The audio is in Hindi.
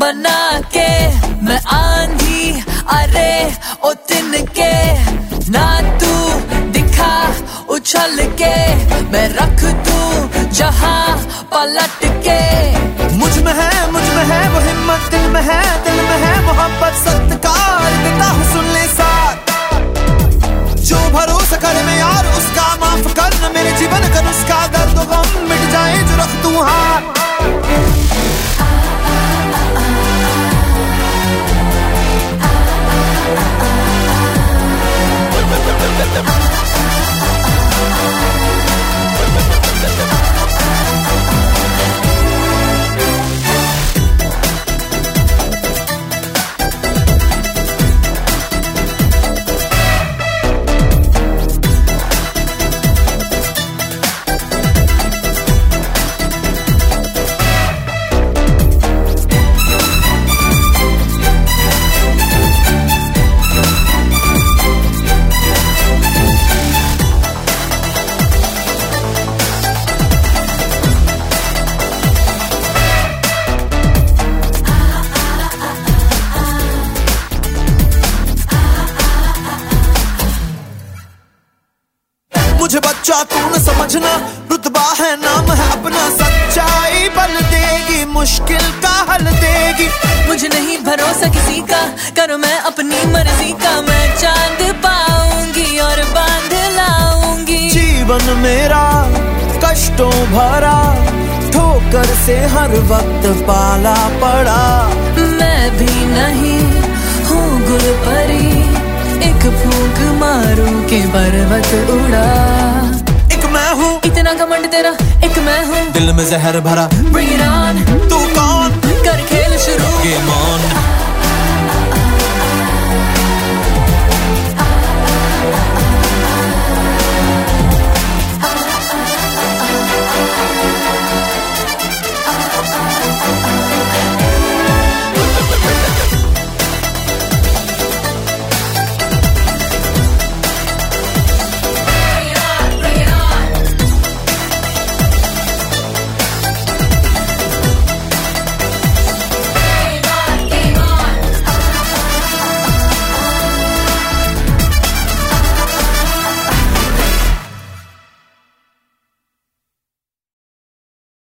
बना के मैं आंधी अरे ओ तिनके ना तू दिखा उछल के मैं रख दूं जहां पलट के मुझ में है वो हिम्मत दिल में है मोहब्बत सत्कार देता हूँ सुन ले साथ जो भरोसा करे मैं यार उसका माफ करना मेरे जीवन का नुस्खा दर्द गम मिट जाए जो रख दूं हाथ मुझे बच्चा तू न समझना रुतबा है नाम है अपना सच्चाई बल देगी मुश्किल का हल देगी मुझे नहीं भरोसा किसी का करो मैं अपनी मर्जी का मैं चांद पाऊंगी और बांध लाऊंगी जीवन मेरा कष्टों भरा ठोकर से हर वक्त पाला पड़ा मैं भी नहीं हूँ गुल परी एक फूंक मारूं के पर्वत उड़ा एक मैं हूँ इतना घमंड तेरा एक मैं हूँ दिल में जहर भरा Bring it on तू कौन कर खेल शुरू गेम ऑन